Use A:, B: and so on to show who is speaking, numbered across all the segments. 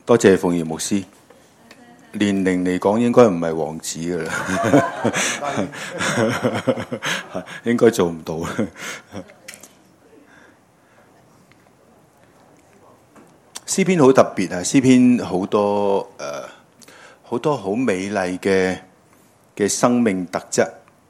A: 多謝馮賢牧師。年齡嚟講，應該唔係王子噶啦，應該做唔到。詩篇好特別啊！詩篇好多好多好美麗嘅生命特質。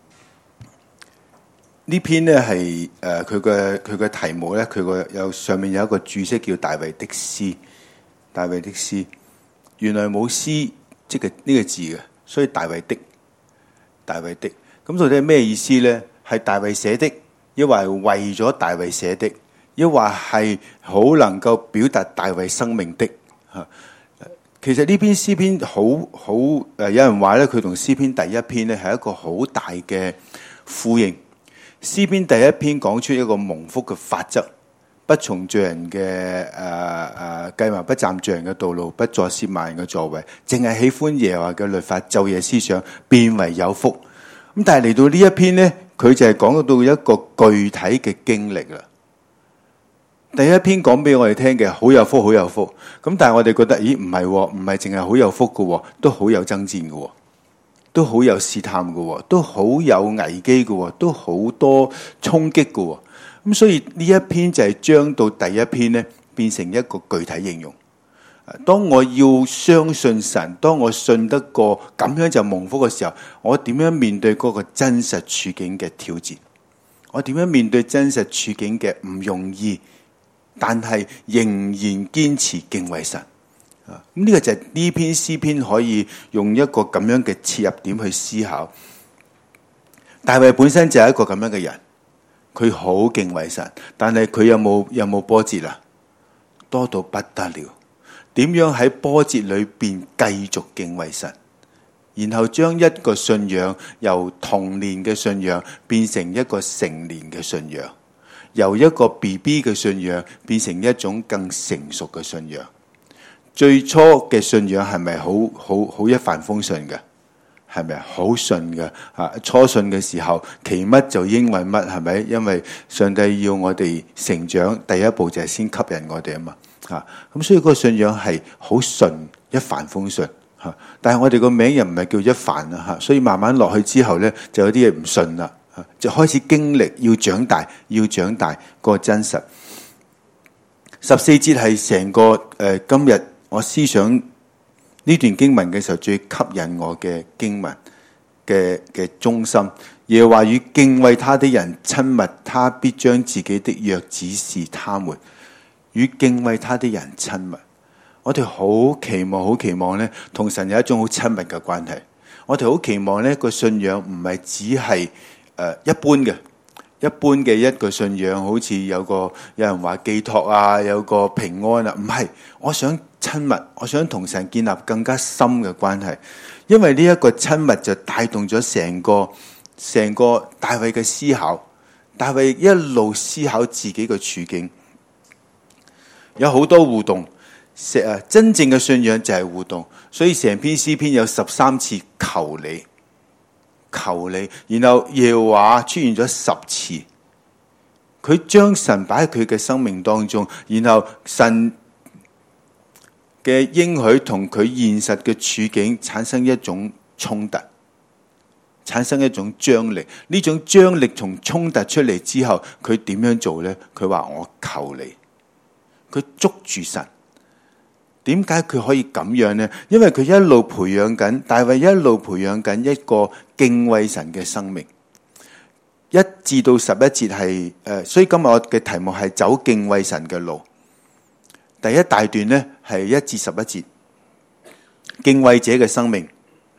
A: 呢篇呢係佢嘅題目咧，上面有一個注釋叫大衛的詩。大衛的詩原來冇詩即係呢個字嘅，所以大衛的。咁到底係咩意思呢？係大衛寫的，抑或係為咗大衛寫的，抑或係好能夠表達大衛生命的嚇。其實呢篇詩篇有人話咧，佢同詩篇第一篇咧係一個好大嘅呼應。詩篇第一篇講出一個蒙福嘅法則，不從罪人嘅計謀，不站罪人嘅道路，不坐褻慢人嘅座位，淨係喜歡耶和華嘅律法，晝夜思想，變為有福。咁但係嚟到呢一篇呢，佢就係講到一個具體嘅經歷啦。第一篇講俾我哋聽嘅好有福，好有福。咁但係我哋覺得，咦，唔係，唔係淨係好有福嘅，都好有爭戰嘅，都好有試探嘅，都好有危機嘅，都好多衝擊嘅。咁所以呢一篇就係將到第一篇呢變成一個具體應用。當我要相信神，當我信得過咁樣就蒙福嘅時候，我點樣面對嗰個真實處境嘅挑戰？我點樣面對真實處境嘅唔容易，但係仍然堅持敬畏神？咁呢個就係呢篇詩篇可以用一個咁樣嘅切入點去思考。大衛本身就係一個咁樣嘅人。佢好敬畏神，但係佢有冇波折啊？多到不得了。點樣喺波折裏邊繼續敬畏神，然後將一個信仰由童年嘅信仰變成一個成年嘅信仰，由一個 BB 嘅信仰變成一種更成熟嘅信仰。最初嘅信仰係咪好一帆風順嘅？係咪好順嘅？初信嘅時候，其乜就應允乜，係咪？因為上帝要我哋成長，第一步就係先吸引我哋啊嘛。咁所以嗰個信仰係好順，一帆風順。但係我哋個名又唔係叫一帆啊，所以慢慢落去之後呢，就有啲嘢唔順啦，就開始經歷要長大，個真實。14節係成個今日我思想呢段經文嘅時候最吸引我嘅經文嘅中心。耶和華與敬畏他的人親密，他必將自己的約指示他們。與敬畏他的人親密，我哋好期望呢，同神有一種好親密嘅關係。我哋好期望呢個信仰唔係只係一般嘅一個信仰，好似有人話寄託啊，有個平安啊，唔係。我想親密，我想同神建立更加深嘅關係，因為呢一個親密就帶動咗成個大衛嘅思考。大衛一路思考自己嘅處境，有好多互動。真正嘅信仰就係互動，所以成篇詩篇有13次求你，然後耶和華出現咗10次。佢將神擺喺佢嘅生命當中，然後神嘅應許同佢現實嘅處境產生一種衝突，產生一種張力。呢種張力從衝突出嚟之後，佢點樣做呢？佢話我求你，佢捉住神。點解佢可以咁樣呢？因為佢一路培養緊，大衛一路培養緊一個敬畏神嘅生命。1至到11節係所以今日我嘅題目係走敬畏神嘅路。第一大段呢係1至11節，敬畏者嘅生命。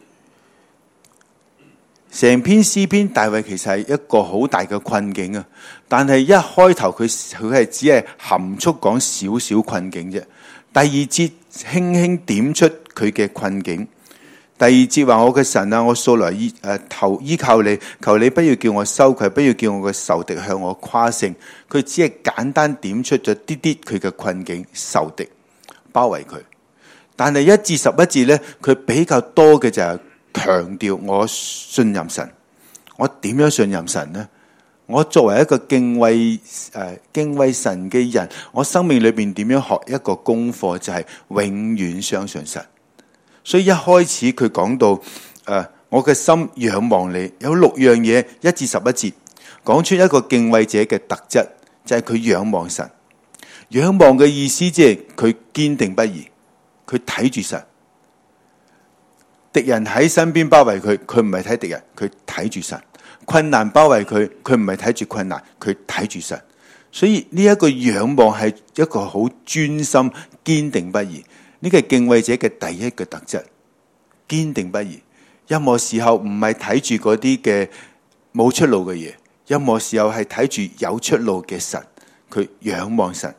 A: 成篇詩篇，大衛其實係一個好大嘅困境啊！但係一開頭佢係只係含蓄講少少困境啫。第二節輕輕點出佢嘅困境。第二節話：我嘅神啊，我素來依靠你，求你不要叫我羞愧，不要叫我嘅仇敵向我誇勝。佢只係簡單點出咗啲佢嘅困境，仇敵包圍佢。但係1至11節呢，佢比較多嘅就係強調我信任神。我點樣信任神呢？ 我作為一個敬畏神嘅人，我生命裏邊點樣學一個功課，就係永遠相信神。所以一開始佢講到我嘅心仰望你，有6樣嘢，1至11節講出一個敬畏者嘅特質，就係佢仰望神。仰望嘅意思即係佢堅定不移，佢睇住神。敵人喺身邊包圍佢，佢唔係睇敵人，佢睇住神。困難包圍佢，佢唔係睇住困難，佢睇住神。所以呢一個仰望係一個好專心、堅定不移。呢個係敬畏者嘅第一個特質，堅定不移。任何時候唔係睇住嗰啲嘅冇出路嘅嘢，任何時候係睇住有出路嘅神。佢仰望神。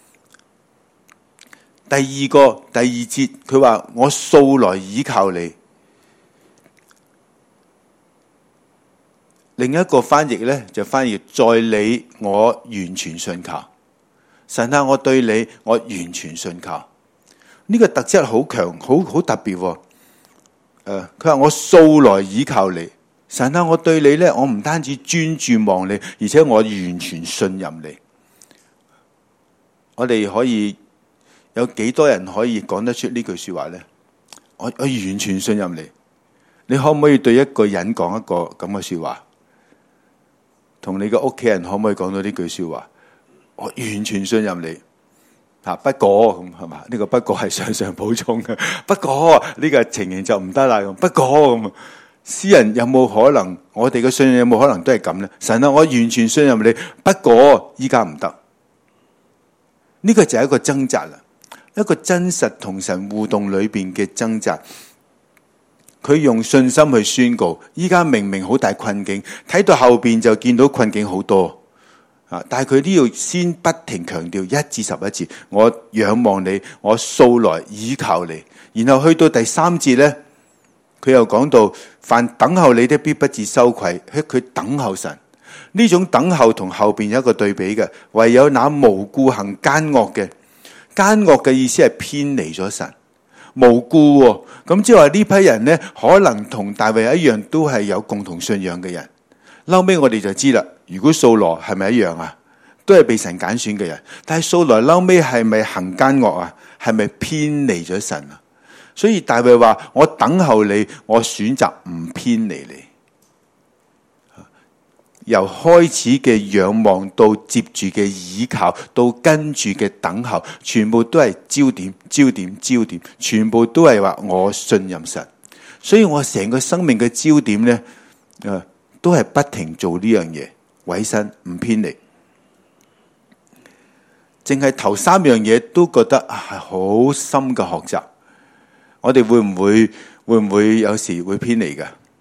A: 第二節佢話我素來倚靠你。另一個翻譯咧就翻譯在你我完全信靠。神啊，我對你我完全信靠。呢個特質好強，好特別。佢話我素來倚靠你。神啊，我對你咧，我唔單止專注望你，而且我完全信任你。我哋可以有幾多人可以講得出呢句說話咧？我完全信任你。你可唔可以對一個人講一個咁嘅說話？同你嘅屋企人可唔可以講到呢句說話？我完全信任你。不過咁係嘛？呢個不過係上上補充嘅。不過呢個情形就唔得啦。不過咁，詩人有冇可能？我哋嘅信任有冇可能都係咁咧？神啊，我完全信任你。不過依家唔得。呢個就係一個掙扎啦，一個真實同神互動裏邊嘅掙扎。佢用信心去宣告，依家明明好大困境，睇到後邊就見到困境好多。但係佢都要先不停強調1至11節，我仰望你，我素來倚靠你。然後去到第3節呢，佢又講到凡等候你的必不致羞愧。佢等候神，呢種等候同後邊有一個對比嘅，唯有那無故行奸惡嘅，奸惡嘅意思係偏離咗神，無故喎。咁即係話呢批人呢，可能同大衛一樣，都係有共同信仰嘅人。後尾我哋就知啦，如果掃羅係咪一樣啊？都係被神揀選嘅人，但係掃羅後尾係咪行奸惡啊？係咪偏離咗神啊？所以大衛話：我等候你，我選擇唔偏離你。由開始嘅仰望到接住嘅倚靠，到跟住嘅等候，全部都係焦點，全部都係話我信任神。所以我成個生命嘅焦點呢，都係不停做呢樣嘢，委身唔偏離。淨係頭3樣嘢都覺得係好深嘅學習。我哋會唔會有時會偏離㗎？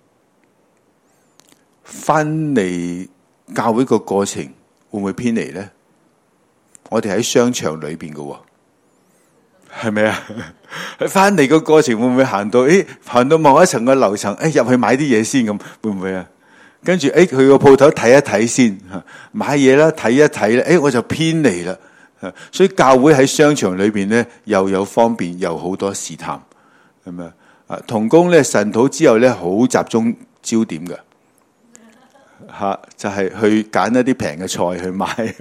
A: 翻嚟教會個過程會唔會偏離呢？我哋喺商場裏邊嘅，係咪啊？翻嚟個過程會唔會行到某一層嘅樓層？入去買啲嘢先咁，會唔會啊？跟住去個鋪頭睇一睇先，買嘢啦，睇一睇啦，我就偏離啦。所以教會喺商場裏邊咧，又有方便，又好多試探，係咪啊？同工咧，晨禱之後咧，好集中焦點嘅，就係去揀一啲平嘅菜去買。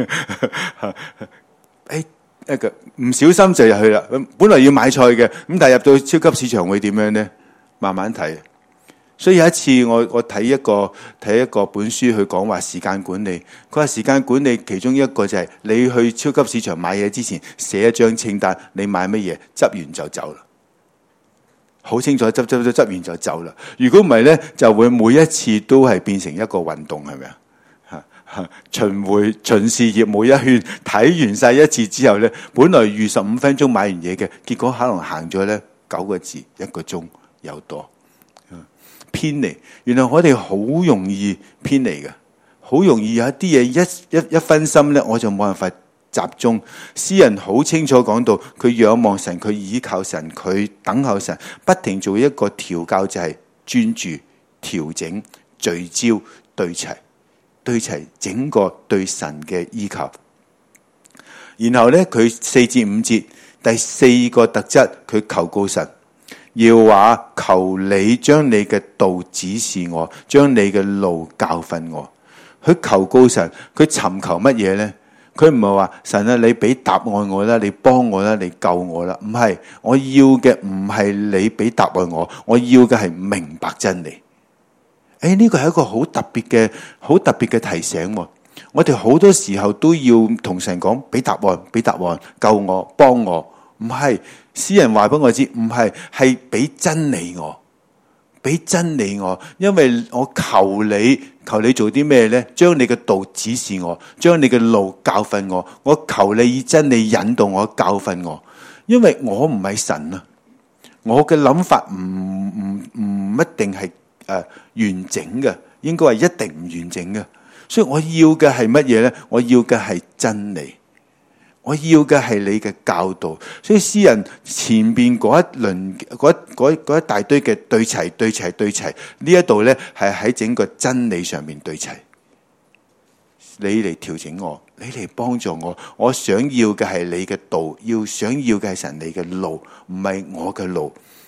A: 一個唔小心就入去啦。本來要買菜嘅，咁但係入到超級市場會點樣咧？慢慢睇。所以有一次我睇一個本書，去講話時間管理。佢話時間管理其中一個就係你去超級市場買嘢之前寫一張清單，你買乜嘢，執完就走啦，好清楚，執完就走啦。如果唔係咧，就會每一次都係變成一個運動，係咪啊？巡視業每一圈睇完晒一次之後咧，本來預15分鐘買完嘢嘅，結果可能行咗咧9個字1個鐘有多。偏離，原來我哋好容易偏離嘅，好容易有一啲嘢一分心咧，我就冇辦法集中。詩人好清楚講到，佢仰望神，佢倚靠神，佢等候神，不停做一個調教，就係專注、調整、聚焦、對齊整個對神嘅依靠。然後咧，佢4至5節第4個特質，佢求告神。要話求你將你嘅道指示我，將你嘅路教訓我。 佢求告神，佢尋求乜嘢呢？佢唔係話神啊，你俾答案我啦，你幫我啦，你救我啦。唔係，我要嘅唔係你俾答案我，我要嘅係明白真理。呢個係一個好特別嘅提醒。我哋好多時候都要同神講，俾答案，救我，幫我。唔係，詩人話俾我知，唔係，係俾真理我，俾真理我。因為我求你做啲咩呢？將你嘅道指示我，將你嘅路教訓我。我求你以真理引導我，教訓我。因為我唔係神啊，我嘅諗法唔一定係完整嘅，應該係一定唔完整嘅。所以我要嘅係乜嘢呢？我要嘅係真理，我要嘅係你嘅教導。所以詩人前邊嗰一輪嗰一大堆嘅對齊，呢一度呢係喺整個真理上面對齊。你嚟調整我，你嚟幫助我。我想要嘅係你嘅道，想要嘅係神你嘅路，唔係我嘅路。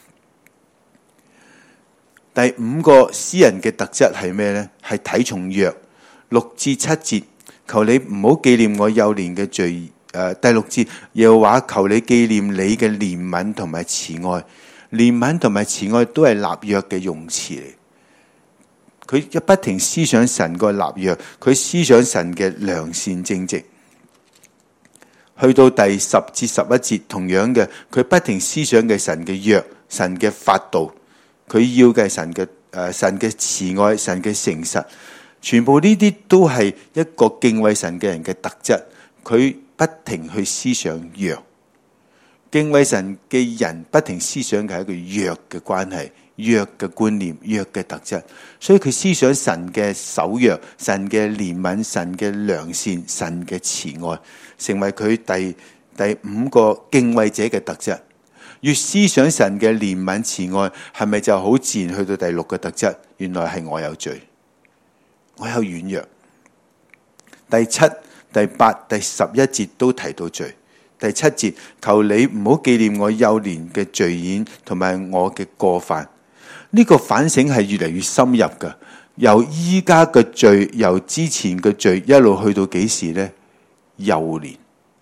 A: 第五個詩人嘅特質係咩呢？係睇重約。6至7節，求你唔好紀念我幼年嘅罪。第6節又話，求你紀念你嘅憐憫同埋慈愛。憐憫同埋慈愛都係立約嘅用詞嚟。佢不停思想神個立約，佢思想神嘅良善正直。去到第10至11節，同樣嘅，佢不停思想嘅神嘅約，神嘅法度。佢要嘅係神嘅慈愛，神嘅誠實。全部呢啲都係一個敬畏神嘅人嘅特質。佢不停去思想約，敬畏神嘅人不停思想嘅係一個約嘅關係、約嘅觀念、約嘅特質。所以佢思想神嘅守約、神嘅憐憫、神嘅良善、神嘅慈愛，成為佢第5個敬畏者嘅特質。越思想神嘅憐憫慈愛，係咪就好自然去到第6個特質？原來係我有罪，我有軟弱。第7、第8、第11節都提到罪。第7節，求你唔好紀念我幼年嘅罪愆同埋我嘅過犯。呢個反省係越嚟越深入㗎。由依家嘅罪，由之前嘅罪一路去到幾時呢？幼年。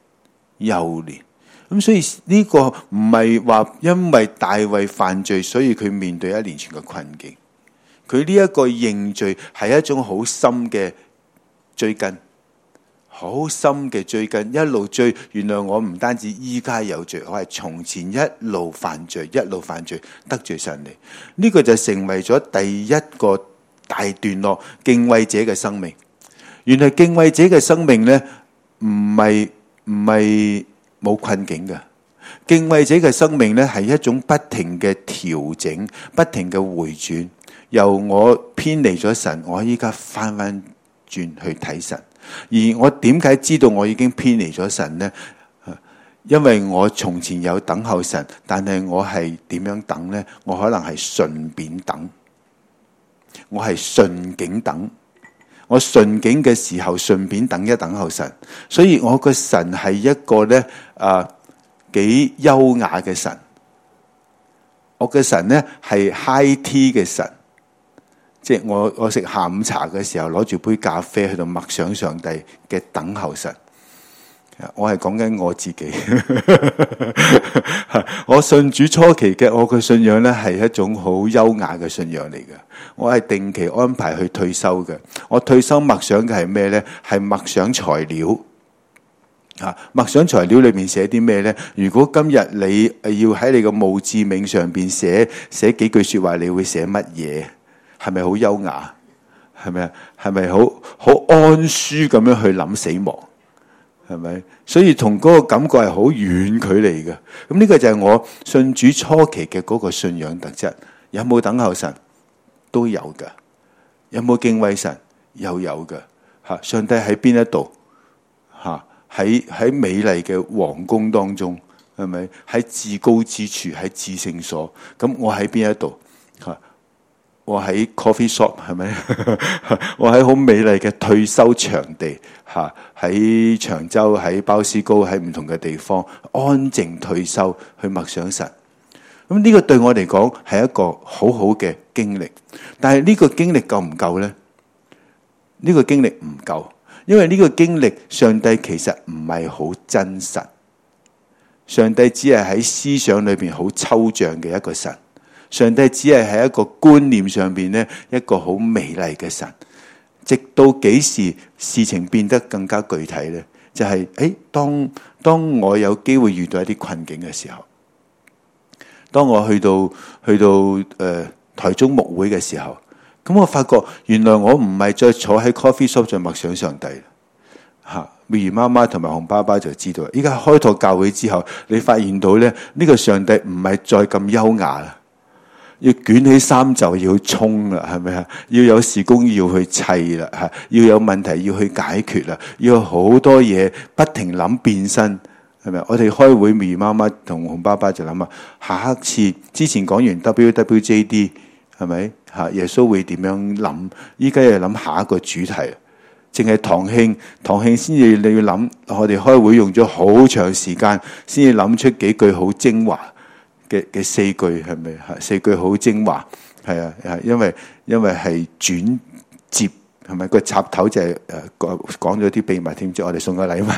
A: 咁所以呢個唔係話因為大衛犯罪，所以佢面對一連串嘅困境。佢呢一個認罪係一種好深嘅追根，好深嘅追根，一路追。原來我唔單止依家有罪，我係從前一路犯罪，得罪神嚟。呢個就成為咗第一個大段落敬畏者嘅生命。原來敬畏者嘅生命呢，唔係冇困境嘅。敬畏者嘅生命呢，係一種不停嘅調整，不停嘅回轉。由我偏離咗神，我依家翻轉去睇神。而我點解知道我已經偏離咗神呢？因為我從前有等候神，但係我係點樣等呢？我可能係順便等，我係順境等。我順境嘅時候，順便等候神。所以我個神係一個呢幾優雅嘅神。我嘅神呢係 high tea 嘅神。即係我食下午茶嘅時候，攞住杯咖啡去到默想上帝嘅等候神。我係講緊我自己。我信主初期嘅我嘅信仰呢，係一種好優雅嘅信仰嚟嘅。我係定期安排去退休嘅。我退休默想嘅係咩呢？係默想材料。默想材料裏面寫啲咩呢？如果今日你要喺你個墓誌銘上邊寫幾句說話，你會寫乜嘢？係咪好優雅？係咪啊？係咪好安舒咁樣去諗死亡？係咪？所以同嗰個感覺係好遠距離嘅。咁呢個就係我信主初期嘅嗰個信仰特質。有冇等候神？都有噶。有冇敬畏神？又有噶。上帝喺邊一度？喺美麗嘅皇宮當中，係咪？喺至高之處，喺至聖所。咁我喺邊一度？我喺 coffee shop， 係咪？我喺好美麗嘅退休場地，喺長洲、喺鮑思高、喺唔同嘅地方安靜退休去默想神。咁呢個對我嚟講係一個好好嘅經歷。但係呢個經歷夠唔夠呢？ 呢個經歷唔夠，因為呢個經歷上帝其實唔係好真實，上帝只係喺思想裏邊好抽象嘅一個神，上帝只係喺一個觀念上邊呢一個好美麗嘅神。直到幾時事情變得更加具體呢？就係當我有機會遇到一啲困境嘅時候，當我去到台中牧會嘅時候，咁我發覺原來我唔係再坐喺 coffee shop 再默想上帝吓。美如媽媽同埋紅爸爸就知道，依家開拓教會之後，你發現到咧呢個上帝唔係再咁優雅啦，要捲起衫袖要衝啦，係咪啊？要有事工要去砌啦吓，要有問題要去解決啦，要有好多嘢不停諗變身，係咪？我哋開會，美如媽媽同紅爸爸就諗下一次之前講完 WWJD 係咪吓？耶穌會點樣諗？依家又諗下一個主題。淨係堂慶先至你要諗，我哋開會用咗好長時間先至諗出幾句好精華嘅4句，係咪？4句好精華，係啊，因為係轉接，係咪？個插頭就係講咗啲秘密添，即係我哋送個禮物，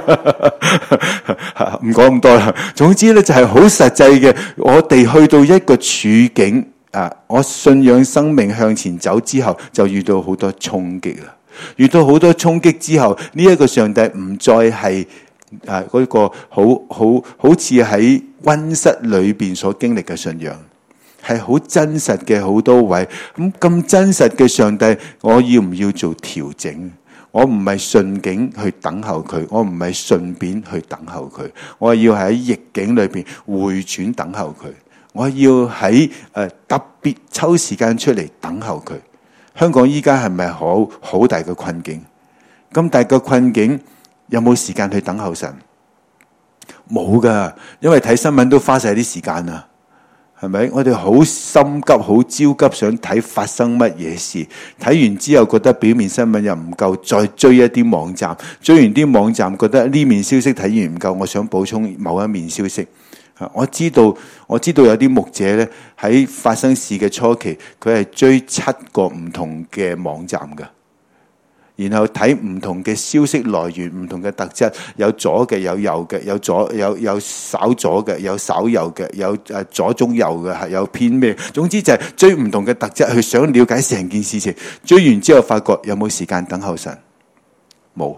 A: 唔講咁多啦。總之咧就係好實際嘅，我哋去到一個處境我信仰生命向前走之後，就遇到好多衝擊啦。遇到好多衝擊之後，呢一個上帝唔再係嗰個好似喺溫室裏邊所經歷嘅信仰，係好真實嘅好多位。咁真實嘅上帝，我要唔要做調整？我唔係順境去等候佢，我唔係順便去等候佢，我要喺逆境裏邊回轉等候佢，我要喺特別抽時間出嚟等候佢。香港依家係咪好大嘅困境？咁大嘅困境有冇時間去等候神？冇噶，因為睇新聞都花晒啲時間啦，係咪？我哋好心急、好焦急，想睇發生乜嘢事。睇完之後覺得表面新聞又唔夠，再追一啲網站，追完啲網站覺得呢面消息睇完唔夠，我想補充某一面消息。我知道有啲牧者咧喺發生事嘅初期，佢係追7個唔同嘅網站㗎，然後睇唔同嘅消息來源、唔同嘅特質，有左嘅，有右嘅，有稍左嘅，有稍右嘅，有左中右嘅，係有偏咩？總之就係追唔同嘅特質，去想了解成件事情。追完之後發覺有冇時間等候神？冇。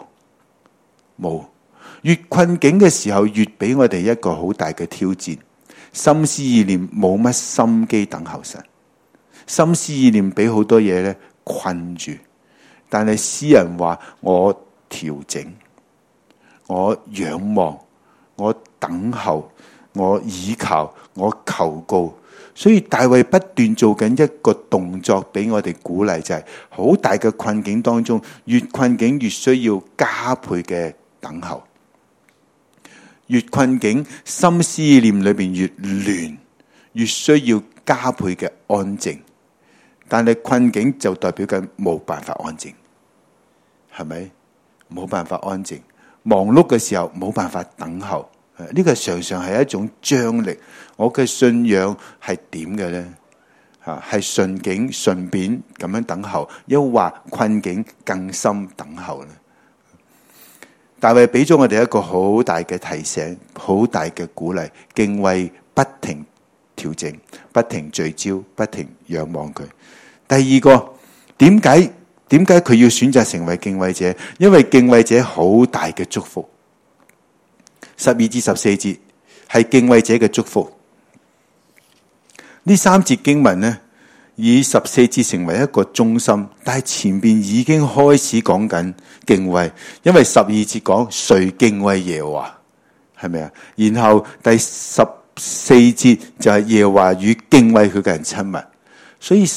A: 越困境嘅時候，越俾我哋一個好大嘅挑戰。心思意念冇乜心機等候神，心思意念俾好多嘢咧困住。但係詩人話：我調整，我仰望，我等候，我倚靠，我求告。所以大衛不斷做緊一個動作俾我哋鼓勵，就係好大嘅困境當中，越困境越需要加倍嘅等候。越困境，心思意念裏邊越亂，越需要加倍嘅安靜。但係困境就代表緊冇辦法安靜，係咪？冇辦法安靜，忙碌嘅時候冇辦法等候。呢個常常係一種張力。我嘅信仰係點嘅呢？係順境順便咁樣等候，抑或困境更深等候呢？大衛俾咗我哋一個好大嘅提醒，好大嘅鼓勵，敬畏，不停調整，不停聚焦，不停仰望佢。第二個，點解佢要選擇成為敬畏者？因為敬畏者好大嘅祝福。12至14節係敬畏者嘅祝福。呢3節經文呢，以14節成為一個中心，但係前邊已經開始講緊敬畏，因為12節講誰敬畏耶和華，係咪啊？然後第14節就係耶和華與敬畏佢嘅人親密，所以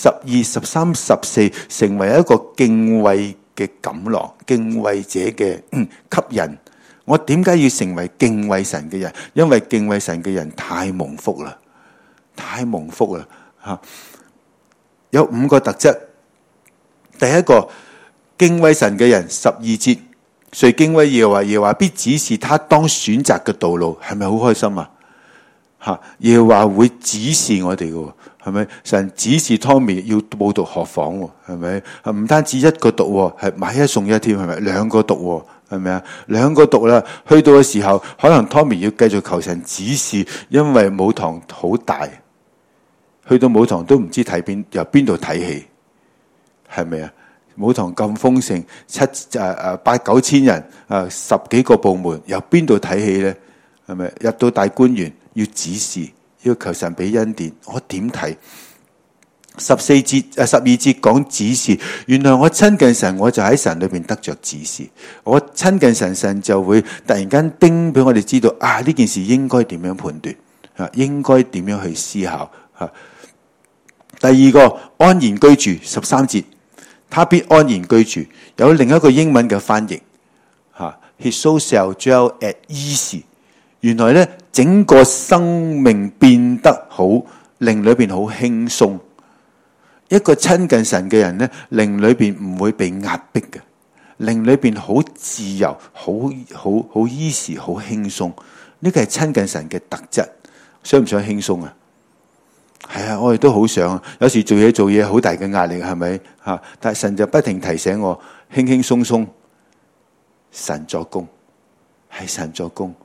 A: 12、13、14成為一個敬畏嘅錦囊，敬畏者嘅吸引。我點解要成為敬畏神嘅人？因為敬畏神嘅人太蒙福啦，太蒙福啦吓！有5個特質。第一個，敬畏神嘅人，12節，誰敬畏耶和華，耶和華必指示他當選擇嘅道路。係咪好開心啊？耶和華會指示我哋嘅， 係咪？神指示 Tommy 要報讀學房喎，係咪？唔單止一個讀喎，係買一送一添，係咪？兩個讀喎，係咪啊？兩個讀啦，去到嘅時候，可能 Tommy 要繼續求神指示，因為母堂好大，去到母堂都唔知由邊度睇起，係咪啊？母堂咁豐盛，8、9千人，10幾個部門，由邊度睇起咧？係咪？入到大觀園要指示，要求神俾恩典，我點睇？12節講指示，原來我親近神，我就喺神裏邊得着指示。我親近神，神就會突然間叮俾我哋知道呢件事應該點樣判斷，應該點樣去思考。第二個安然居住，13節，他必安然居住。有另一個英文嘅翻譯，His soul shall dwell at ease。原來咧，整個生命變得好，靈裏邊好輕鬆。一個親近神嘅人咧，靈裏邊唔會被壓迫嘅，靈裏邊好自由，好 easy， 好輕鬆。呢個係親近神嘅特質。想唔想輕鬆啊？係啊，我哋都好想。有時做嘢好大嘅壓力，係咪？但係神就不停提醒我，輕輕鬆鬆，神作工，係神作工。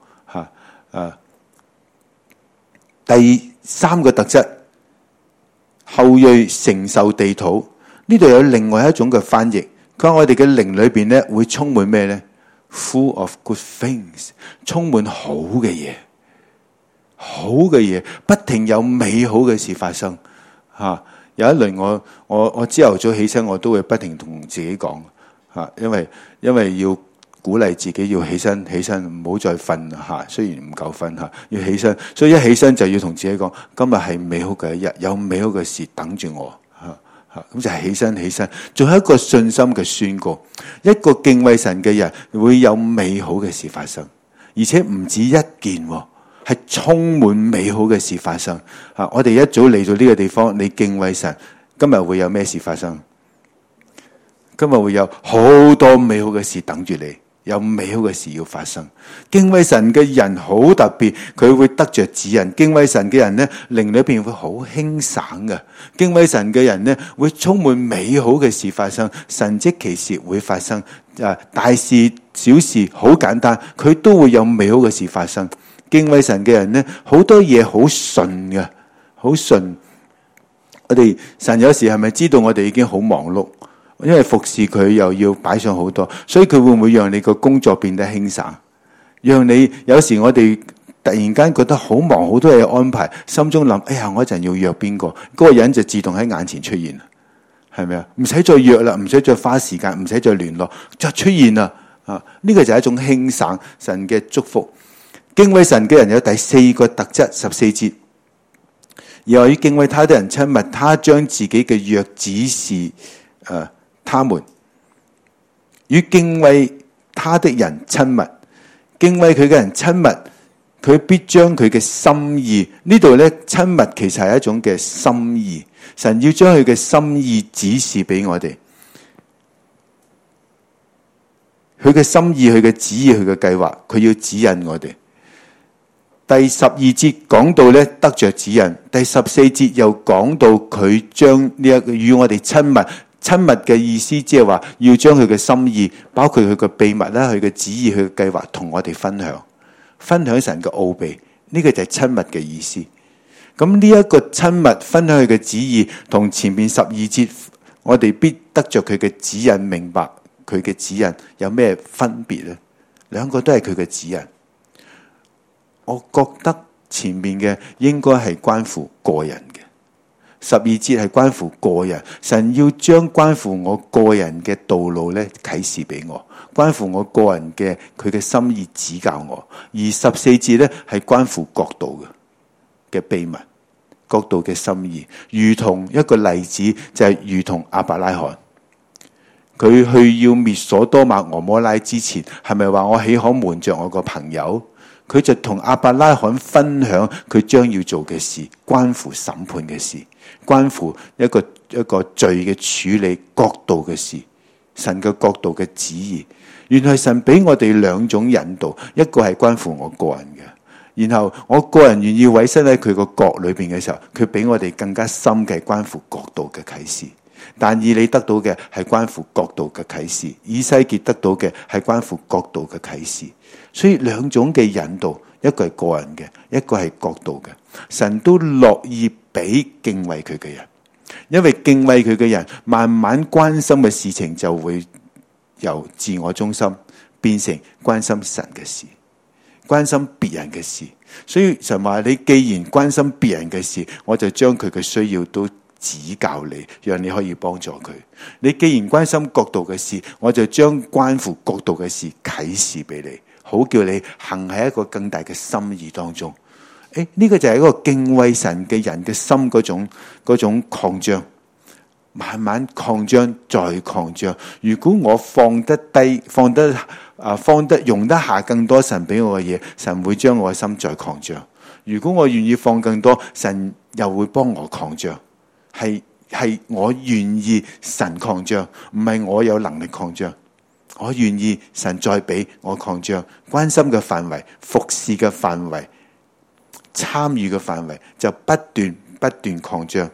A: 第三個特質，後裔承受地土。呢度有另外一種嘅翻譯，佢話我哋嘅靈裏邊咧會充滿咩咧 ？Full of good things， 充滿好嘅嘢，好嘅嘢，不停有美好嘅事發生。有一輪我朝頭早起身，我都會不停同自己講，因為要鼓勵自己要起身，唔好再瞓吓。雖然唔夠瞓吓，要起身，所以一起身就要同自己講，今日係美好嘅一日，有美好嘅事等住我吓。咁就係起身，仲有一個信心嘅宣告。一個敬畏神嘅人會有美好嘅事發生，而且唔止一件，係充滿美好嘅事發生。我哋一早嚟到呢個地方，你敬畏神，今日會有咩事發生？今日會有好多美好嘅事等住你。有美好嘅事要發生。敬畏神嘅人好特別，佢會得着指引。敬畏神嘅人呢，靈裏邊會好輕省嘅。敬畏神嘅人呢，會充滿美好嘅事發生，神蹟奇事會發生。大事小事好簡單，佢都會有美好嘅事發生。敬畏神嘅人呢，好多嘢好順嘅，好順。我哋神有時係咪知道我哋已經好忙碌？因為服侍佢又要擺上好多，所以佢會唔會讓你個工作變得輕省？讓你有時我哋突然間覺得好忙，好多嘢安排，心中諗：哎呀，我一陣要約邊個？嗰個人就自動喺眼前出現，係咪啊？唔使再約啦，唔使再花時間，唔使再聯絡，就出現啦。呢個就係一種輕省，神嘅祝福。敬畏神嘅人有第四個特質，14節。由於敬畏他的人親密，他將自己嘅約指示他們，與敬畏他的人親密，敬畏佢嘅人親密，佢必將佢嘅心意。呢度咧，親密其實係一種嘅心意，神要將佢嘅心意指示俾我哋，佢嘅心意、佢嘅旨意、佢嘅計劃，佢要指引我哋。第12節講到咧得着指引，第14節又講到佢將呢一個與我哋親密。親密嘅意思，即係話要將佢嘅心意，包括佢嘅秘密啦、佢嘅旨意、佢嘅計劃，同我哋分享神嘅奧秘。呢個就係親密嘅意思。咁呢一個親密分享佢嘅旨意，同前面12節我哋必得着佢嘅指引，明白佢嘅指引有咩分別呢？兩個都係佢嘅指引。我覺得前面嘅應該係關乎個人嘅。12節係關乎個人，神要將關乎我個人嘅道路咧啟示俾我，關乎我個人嘅佢嘅心意指教我。而14節咧係關乎國度嘅秘密，國度嘅心意。如同一個例子就係如同亞伯拉罕，佢去要滅所多瑪俄摩拉之前，係咪話我豈可瞞着我個朋友？佢就同亞伯拉罕分享佢將要做嘅事，關乎審判嘅事，關乎一個罪嘅處理，國度嘅事，神嘅國度嘅旨意。原來神俾我哋兩種引導，一個係關乎我個人嘅， 然後我個人願意委身喺佢個國裏邊嘅時候，佢俾我哋更加深嘅關乎國度嘅啟示。但以理得到嘅係關乎國度嘅啟示，以西結得到嘅係關乎國度嘅啟示。所以兩種嘅引導，一個係個人嘅，一個係國度嘅。神都樂意俾敬畏佢嘅人，因為敬畏佢嘅人，慢慢關心嘅事情就會由自我中心變成關心神嘅事，關心別人嘅事。所以神話，你既然關心別人嘅事，我就將佢嘅需要都指教你，讓你可以幫助佢。你既然關心國度嘅事，我就將關乎國度嘅事啟示俾你，好叫你行喺一個更大嘅心意當中。呢個就係一個敬畏神嘅人嘅心嗰種擴張，慢慢擴張再擴張。如果我放得低，放得用得下更多神俾我嘅嘢，神會將我嘅心再擴張。如果我願意放更多，神又會幫我擴張。係我願意神擴張，唔係我有能力擴張。我願意神再俾我擴張，關心嘅範圍、服侍嘅範圍、參與嘅範圍就不斷擴張。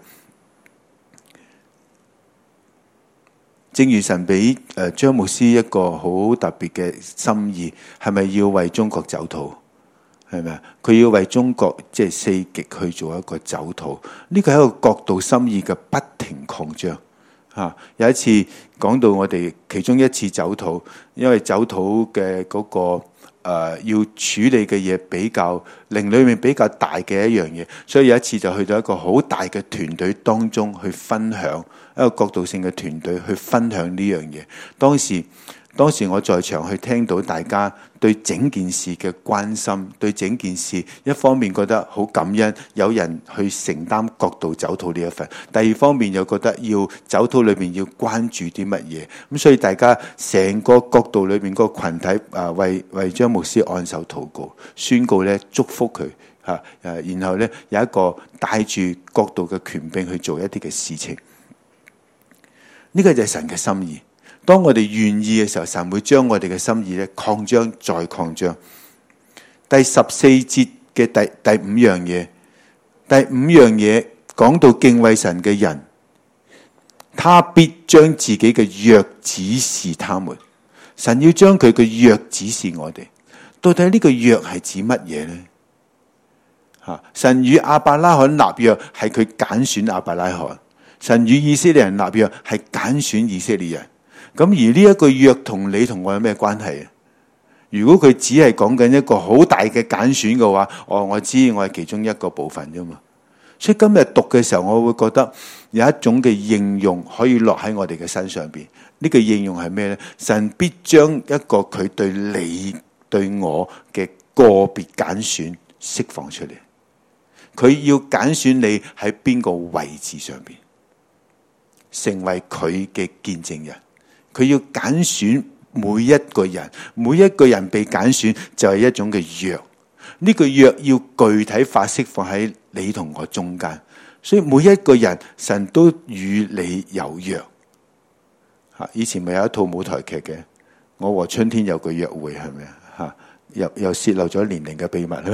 A: 正如神俾張牧師一個好特別嘅心意，係咪要為中國走禱？係咪啊？佢要為中國即係四極去做一個走禱，呢個係一個國度心意嘅不停擴張。有一次講到我哋其中一次走禱，因為走禱嘅嗰個要處理嘅嘢比較靈裏面比較大嘅一樣嘢，所以有一次就去到一個好大嘅團隊當中去分享，一個國度性嘅團隊去分享呢樣嘢。當時我在場去聽到大家對整件事嘅關心，對整件事一方面覺得好感恩，有人去承擔國度走禱呢一份；第二方面又覺得要走禱裏面要關注啲乜嘢。咁所以大家成個國度裏面個群體為張牧師按手禱告，宣告咧祝福佢然後咧有一個帶住國度嘅權柄去做一啲嘅事情。呢個就係神嘅心意。當我哋願意嘅時候，神會將我哋嘅心意咧擴張再擴張。第14節嘅第五樣嘢，第五樣嘢講到敬畏神嘅人，他必將自己嘅約指示他們。神要將佢嘅約指示我哋，到底呢個約係指乜嘢呢？神與亞伯拉罕立約係佢揀選亞伯拉罕，神與以色列人立約係揀選以色列人。咁而呢一個約同你同我有咩關係啊？如果佢只係講緊一個好大嘅揀選嘅話，我知我係其中一個部分啫嘛。所以今日讀嘅時候，我會覺得有一種嘅應用可以落喺我哋嘅身上邊。呢個應用係咩呢？神必將一個佢對你對我嘅個別揀選釋放出嚟。佢要揀選你喺邊個位置上邊，成為佢嘅見證人。佢要揀選每一個人，每一個人被揀選就係一種嘅約。呢個約要具體化釋放喺你同我中間，所以每一個人神都與你有約。以前咪有一套舞台劇嘅《我和春天有個約會》，係咪啊？又泄露咗年齡嘅秘密。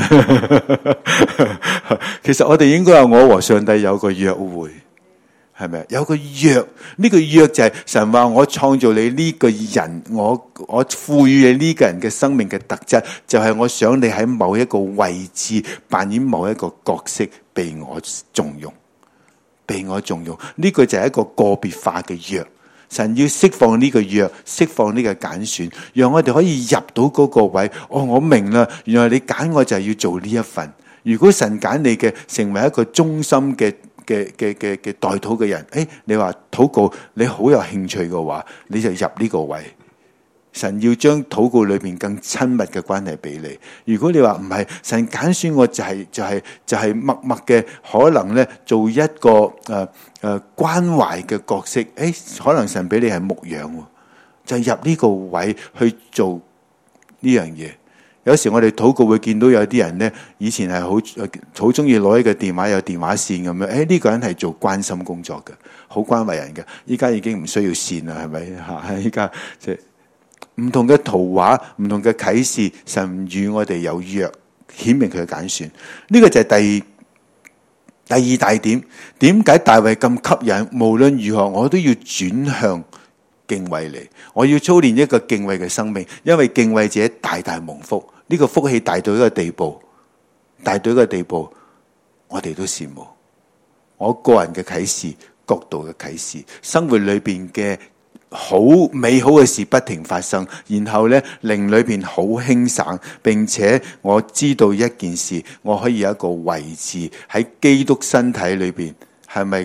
A: 其實我哋應該有我和上帝有個約會。係咪有個約？呢個約就係神話我創造你呢個人，我賦予你呢個人嘅生命嘅特質，就係我想你喺某一個位置扮演某一個角色，被我重用，被我重用。呢個就係一個個別化嘅約。神要釋放呢個約，釋放呢個揀選，讓我哋可以入到嗰個位。我明啦，原來你揀我就係要做呢一份。如果神揀你嘅，成為一個忠心嘅代禱嘅人，你話禱告你好有興趣嘅話，你就入呢個位。神要將禱告裏面更親密嘅關係俾你。如果你話唔係，神揀選我就係默默嘅，可能咧做一個關懷嘅角色。可能神俾你係牧養，就入呢個位去做呢樣嘢。有時我哋禱告會見到有啲人咧，以前係好中意攞一個電話有電話線咁樣。呢個人係做關心工作嘅，好關懷人嘅。依家已經唔需要線啦，係咪？依家即係唔同嘅圖畫，唔同嘅啟示，神與我哋有約顯明佢嘅揀選。呢個就係第二大點。點解大衛咁吸引？無論如何，我都要轉向敬畏你。我要操練一個敬畏嘅生命，因為敬畏者大大蒙福。呢個福氣大到一個地步，我哋都羨慕。我個人嘅啟示，角度嘅啟示，生活裏邊嘅好美好嘅事不停發生，然後呢，靈裏邊好輕省，並且我知道一件事，我可以有一個位置喺基督身體裏邊，係咪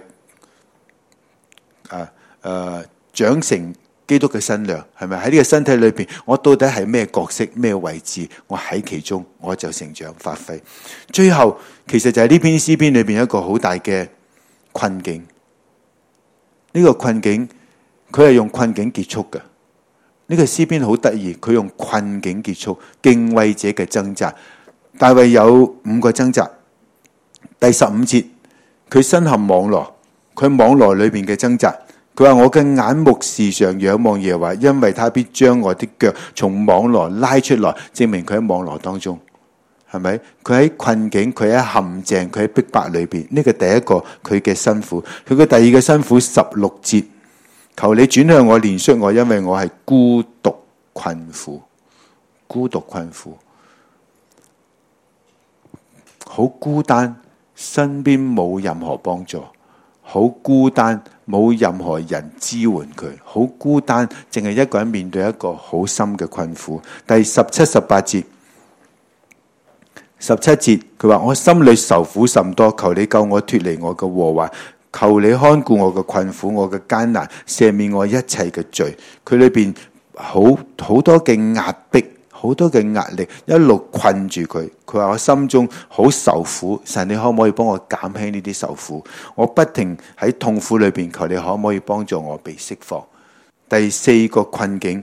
A: 長成基督嘅身量？係咪喺呢個身體裏邊，我到底係咩角色、咩位置？我喺其中，我就成長發揮。最後，其實就係呢篇詩篇裏邊一個好大嘅困境。呢個困境，佢係用困境結束嘅。呢個詩篇好得意，佢用困境結束，敬畏者嘅掙扎。大衛有5個掙扎。第15節，佢身陷網羅，佢網羅裏邊嘅掙扎。佢話：我嘅眼目時常仰望耶和華，因為他必將我的腳從網羅拉出來，證明佢喺網羅當中。係咪？佢喺困境，佢喺陷阱，佢喺逼迫裏邊。呢個第一個佢嘅辛苦。佢嘅第二個辛苦16節，求你轉向我，憐恤我，因為我係孤獨困苦。孤獨困苦，好孤單，身邊冇任何幫助，好孤單，冇任何人支援佢，好孤單，淨係一個人面對一個好深嘅困苦。第17、18節。17節，佢話：我心裏愁苦甚多，求你救我脫離我嘅禍患，求你看顧我嘅困苦，我嘅艱難，赦免我一切嘅罪。佢裏邊好多嘅壓迫，好多嘅壓力，一路困住佢。佢話：我心中好愁苦，神你可唔可以幫我減輕呢啲愁苦？我不停喺痛苦裏邊，求你可唔可以幫助我被釋放？第4個困境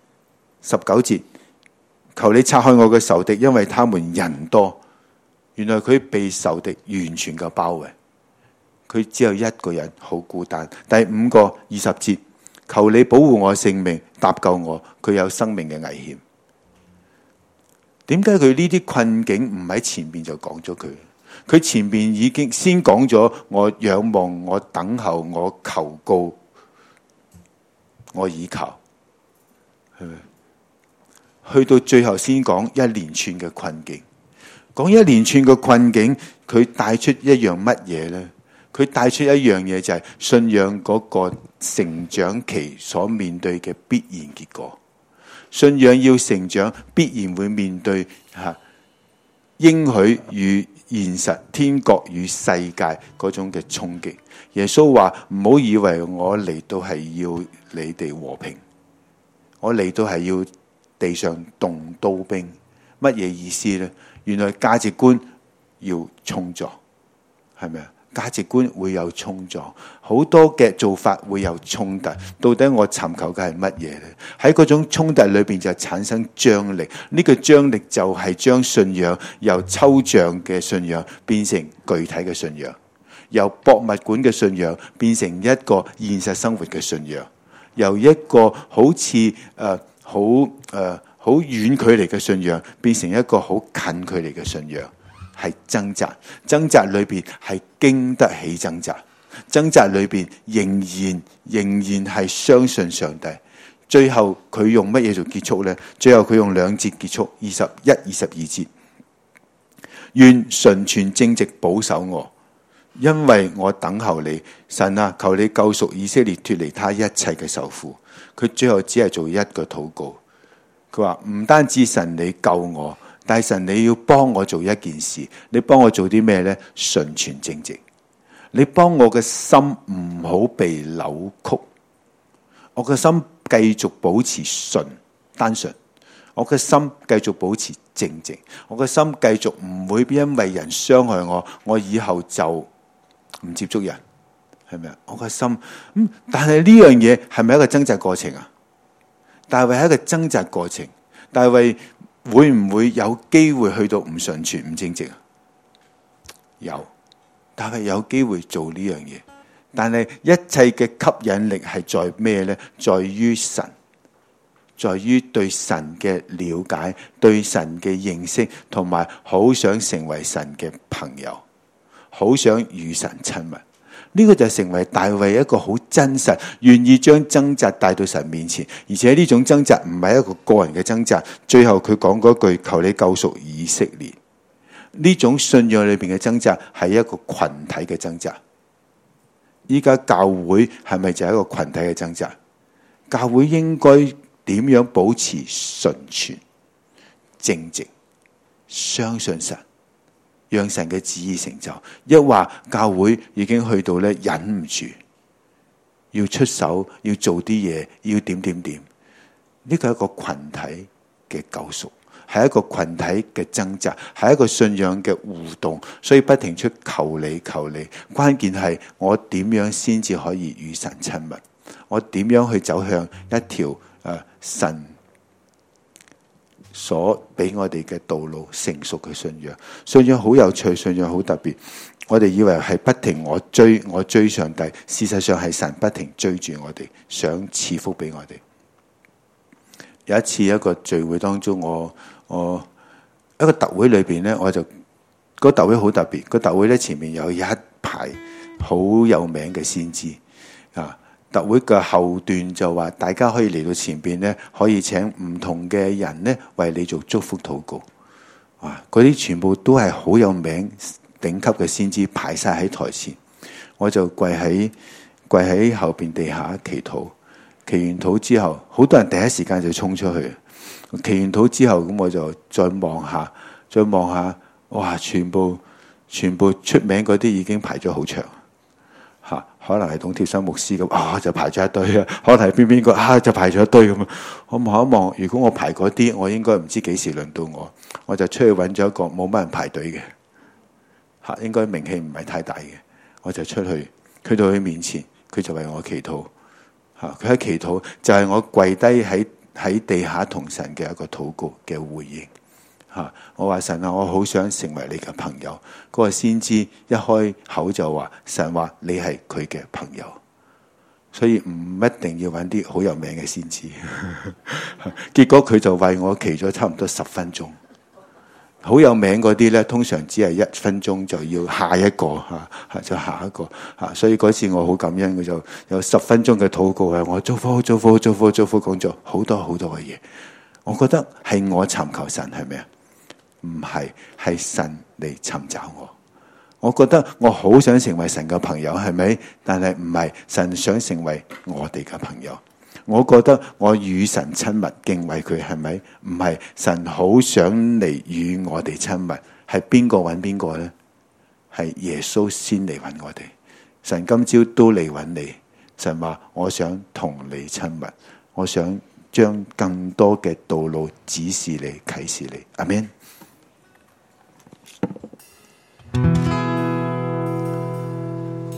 A: ，19節。求你拆開我嘅仇敵，因為他們人多。原來佢被仇敵完全嘅包圍，佢只有一個人，好孤單。第5個20節，求你保護我性命，搭救我。佢有生命嘅危險。點解佢呢啲困境唔喺前面就講咗佢？佢前面已經先講咗我仰望，我等候，我求告，我倚靠，係咪？去到最後先講一連串嘅困境，講一連串嘅困境，佢帶出一樣乜嘢呢？佢帶出一樣嘢就係信仰嗰個成長期所面對嘅必然結果。信仰要成長，必然會面對應許與現實、天國與世界嗰種嘅衝擊。耶穌話：唔好以為我嚟到係要你哋和平，我嚟到係要地上動刀兵。乜嘢意思呢？原來價值觀要衝撞，係咪啊？價值觀會有衝撞，好多嘅做法會有衝突。到底我尋求嘅係乜嘢呢？喺嗰種衝突裏邊就產生張力。呢個張力就係將信仰由抽象嘅信仰變成具體嘅信仰，由博物館嘅信仰變成一個現實生活嘅信仰，由一個好似好遠距離嘅信仰變成一個好近距離嘅信仰。係掙扎，掙扎裏邊係經得起掙扎，掙扎裏邊仍然係相信上帝。最後佢用乜嘢做結束呢？最後佢用2節結束，21、22節。願純全正直保守我，因為我等候你。神啊，求你救贖以色列脫離他一切嘅受苦。佢最後只係做一個禱告，佢話唔單止神你救我，但係神你要幫我做一件事，你幫我做啲咩呢？純全正直，你幫我嘅心唔好被扭曲，我嘅心繼續保持單純，我嘅心繼續保持正直，我嘅心繼續唔會因為人傷害我，我以後就唔接觸人，係咪啊？我嘅心但係呢樣嘢係咪一個掙扎過程啊？大衛係一個掙扎過程，大衛會唔會有機會去到唔純全、唔正直啊？有，但係有機會做呢樣嘢。但係一切嘅吸引力係在咩呢？在於神， 在於對神嘅了解、對神嘅認識，同埋好想成為神嘅朋友，好想與神親密。呢個就成為大衛一個好真實，願意將掙扎帶到神面前，而且呢種掙扎唔係一個個人嘅掙扎。最後佢講嗰句：求你救贖以色列。呢種信仰裏邊嘅掙扎係一個群體嘅掙扎。依家教會係咪就係一個群體嘅掙扎？教會應該點樣保持純全、正直、相信神，讓神嘅旨意成就？一話教會已經去到咧忍唔住，要出手，要做啲嘢，要點點點。呢個係一個群體嘅救贖，係一個群體嘅掙扎，係一個信仰嘅互動，所以不停出求你求你。關鍵係我點樣先至可以與神親密？我點樣去走向一條神所俾我哋嘅道路，成熟嘅信仰？信仰好有趣，信仰好特別。我哋以為係不停我追上帝，事實上係神不停追住我哋，想賜福俾我哋。有一次一個聚會當中，我一個特會裏邊咧，個特會好特別。個特會咧前面有一排好有名嘅先知啊。特會嘅後段就話，大家可以嚟到前邊咧，可以請唔同嘅人咧為你做祝福禱告。啊，嗰啲全部都係好有名頂級嘅先知，排晒喺台前。我就跪喺後邊地下祈禱。祈完禱之後，好多人第一時間就衝出去。祈完禱之後，咁我就再望下，哇！全部出名嗰啲已經排咗好長嚇，可能係董鐵生牧師咁就排咗一堆啊，可能係邊個就排咗一堆咁啊。我望一望，如果我排嗰啲，我應該唔知幾時輪到我，我就出去揾咗一個冇乜人排隊嘅嚇，應該名氣唔係太大嘅，我就出去到佢面前，佢就為我祈禱。佢喺祈禱，就係我跪低喺地下同神嘅一個禱告嘅回應。我話神啊，我好想成為你嘅朋友。嗰個先知一開口就話，神話你係佢嘅朋友，所以唔一定要揾啲好有名嘅先知。結果佢就為我祈咗差唔多10分鐘。好有名嗰啲咧，通常只係1分鐘就要下一個就下一個。所以嗰次我好感恩，佢就有10分鐘嘅禱告，我祝福，講咗好多好多嘅嘢。我覺得係我尋求神，係咪啊？唔係，係神嚟尋找我。我覺得我好想成為神嘅朋友，係咪？但係唔係，神想成為我哋嘅朋友。我覺得我與神親密，敬畏佢，係咪？唔係，神好想嚟與我哋親密。係邊個揾邊個呢？係耶穌先嚟揾我哋。神今朝都嚟揾你。神話我想同你親密，我想將更多嘅道路指示你、啟示你。阿們。